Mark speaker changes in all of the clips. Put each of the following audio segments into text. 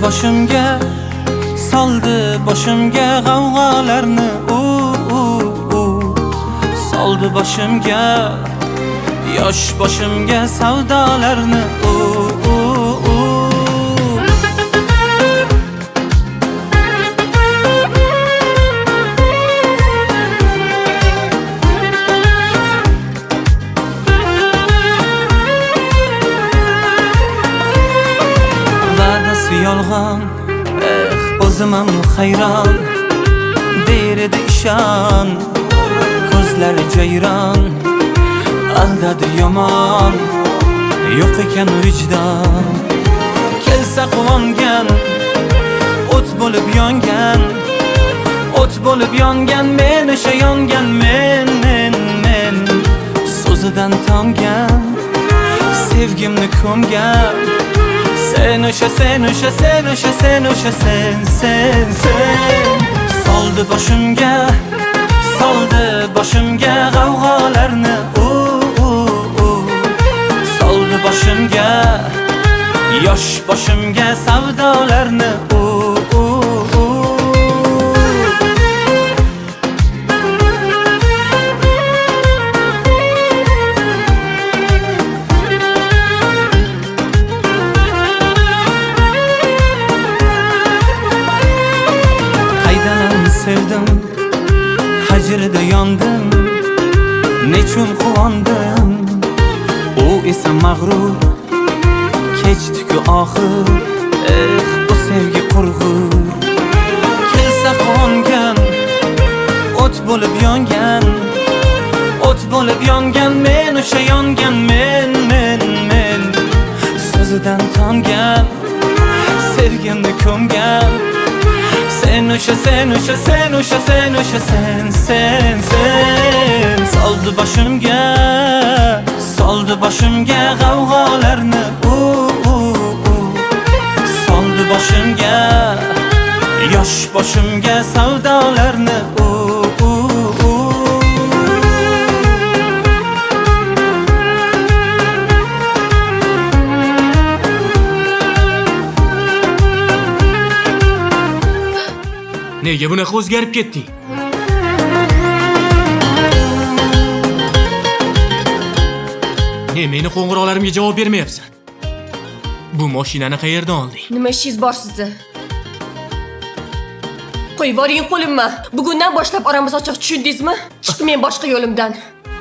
Speaker 1: boshimga, soldi boshimga g'avg'olarni soldi boshimga, yosh boshimga savdolarni va'dasi yolg'on, o'zim ham hayron, der edi ishon, ko'zlari jayron, aldadi yomon, yo'q ekan vijdon. Kelsa quvongan, o't bo'lib yongan, o't bo'lib yongan, men o'sha yongan, men so'zidan tongan, sevgimni ko'mgan. Sen o'sha, sen o'sha, sen o'sha, sen o'sha, sen soldi boshimga, soldi boshimga g'avg'olarni soldi boshimga, yosh boshimga savdolarni sevdim, hajrida yondim, nechun quvondim, u esa mag'rur, kechdi-ku oxir, bu sevgi qurg'ur. Kelsa quvongan, o't bo'lib yongan, o't bo'lib yongan, men o'sha yongan, men so'zidan tongan, sevgimni ko'mgan. Sen o'sha, sen o'sha, sen o'sha, sen o'sha, sen soldi boshimga, soldi boshimga g'avg'olarni soldi boshimga, yosh boshimga savdolarni
Speaker 2: Nega bunaqa o'zgarib ketding? Meni qo'ng'iroqlarimga javob bermayapsan. Bu mashinani qayerdan olding?
Speaker 3: Nima ishingiz bor sizni? Qo'yib yuboring qo'limni. Bugundan boshlab oramiz ochiq, tushundingizmi? Chiqmang boshqa yo'limdan.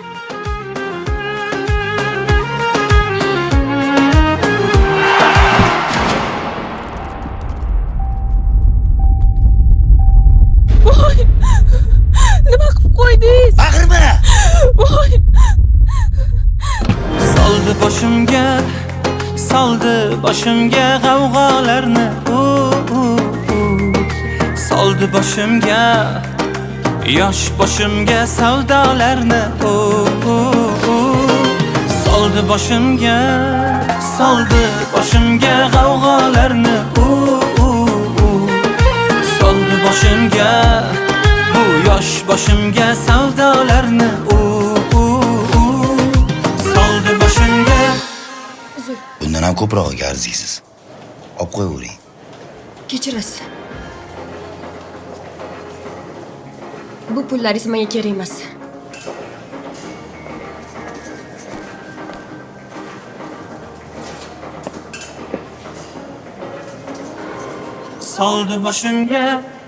Speaker 3: Nima qilib qo'ydingiz?
Speaker 4: Baqirma!
Speaker 3: Voy!
Speaker 1: soldi boshimga, soldi boshimga g'avg'olarni soldi boshimga, yosh boshimga savdolarni soldi boshimga, soldi boshimga g'avg'olarni soldi boshimga, bu yosh boshimga savdolarni soldi boshimga.
Speaker 4: Bundan ham ko'prog'iga arziysiz. Olib qo'yavering.
Speaker 3: Kechirasiz. Bu pullaringiz menga kerak emas.
Speaker 1: Soldi boshimga,